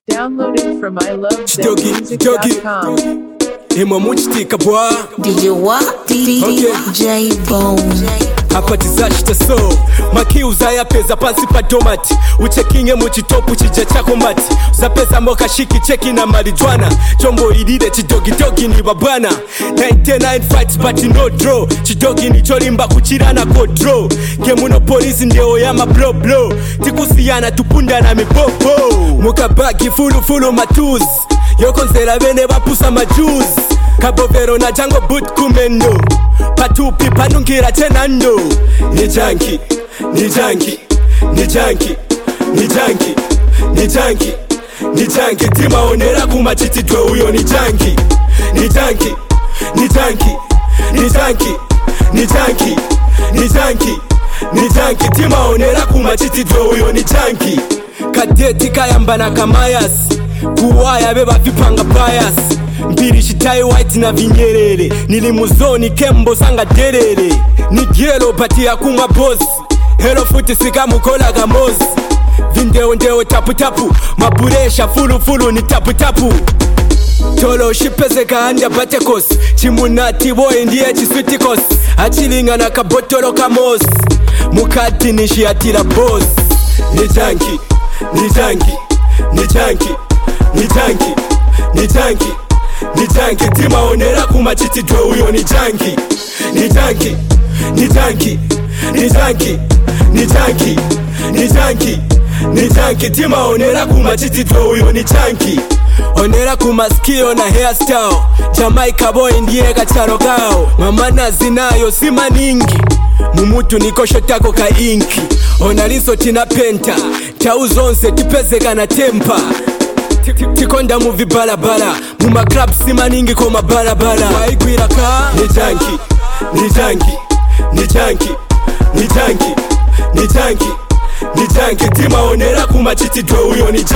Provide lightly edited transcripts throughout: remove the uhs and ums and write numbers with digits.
Downloaded from ilovezmusic.com. Imwe muchitika bwa DJ what? DJ Bone. hapa tizashita so makiuza yapeza pansi pa domati uchekinge muchitopu chija chako mati uzapeza moka shiki cheki na marijwana chombo ilile chidogidogi ni babwana 99 fights but no draw chidogi ni cholimba kuchirana ko draw kemuno polisi ndeo ya mablo tikusiyana tupunda na mipopo mukabagi fulu matuzi yokonzera bene bapusa majuz kabovero na jango boot kumendo patupi panungira tenando ni janki timaonera kumachitidwe uyo ni janki timaonera kumachitidwe uyo ni janki kadeti kayambana kamayasi kuwaya beba vipanga bias mbiri shitai white na vinyerere nilimuzoni kembo sanga derere ni gelo pati ya kuma boss hero futi sika mukola gamozi vindeo tapu maburesha fulu ni tapu tolo shipeze kaanja batekos chimunati boy ndiye chiswitikos achilinga na kabotolo kamos mukati nishiatira boss ni janki timaonera kumachitidwe uyo ni janki timaonera kumachitidwe uyo ni janki onera kumaskio na hairstyle Jamaica boy ndiye kacharo kao mamana zinayo sima ningi mumutu nikosho tako ka inki onaliso tina penta tauzonse tipezeka na tempa tikonda muvi balabala muma club sima ningi koma balabala waigwira ka ni janki timaonera kumachitidwe uyo ni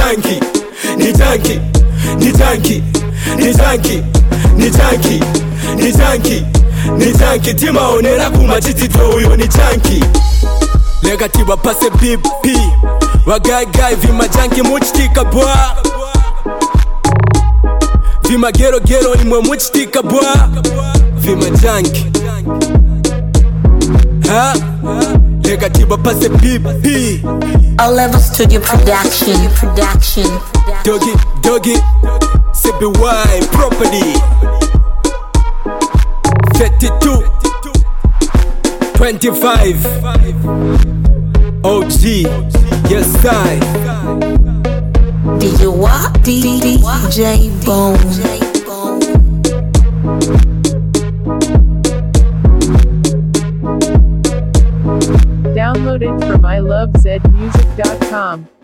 janki timaonera kumachitidwe uyo ni janki legatiba pase BP wagaigai vima janki muchitika bwa vima gero imwe muchitika bwa vima janki ha legatiba pase BP All Level Studio Production. Doggy CBY property 32 25 OG yes I DJ what? DJ Bone. Downloaded from ilovezmusic.com.